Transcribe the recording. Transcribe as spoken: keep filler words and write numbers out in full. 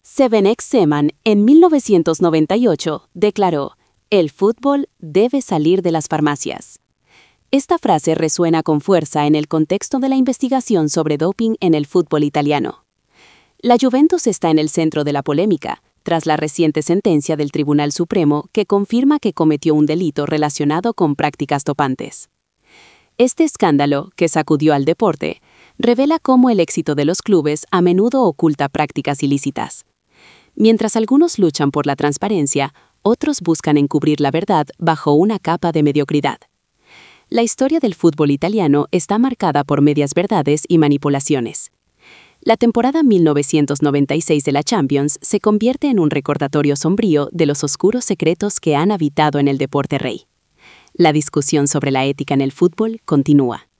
Zdeněk Zeman, en mil novecientos noventa y ocho, declaró: «El fútbol debe salir de las farmacias». Esta frase resuena con fuerza en el contexto de la investigación sobre doping en el fútbol italiano. La Juventus está en el centro de la polémica, tras la reciente sentencia del Tribunal Supremo que confirma que cometió un delito relacionado con prácticas dopantes. Este escándalo, que sacudió al deporte, revela cómo el éxito de los clubes a menudo oculta prácticas ilícitas. Mientras algunos luchan por la transparencia, otros buscan encubrir la verdad bajo una capa de mediocridad. La historia del fútbol italiano está marcada por medias verdades y manipulaciones. La temporada mil novecientos noventa y seis de la Champions se convierte en un recordatorio sombrío de los oscuros secretos que han habitado en el deporte rey. La discusión sobre la ética en el fútbol continúa.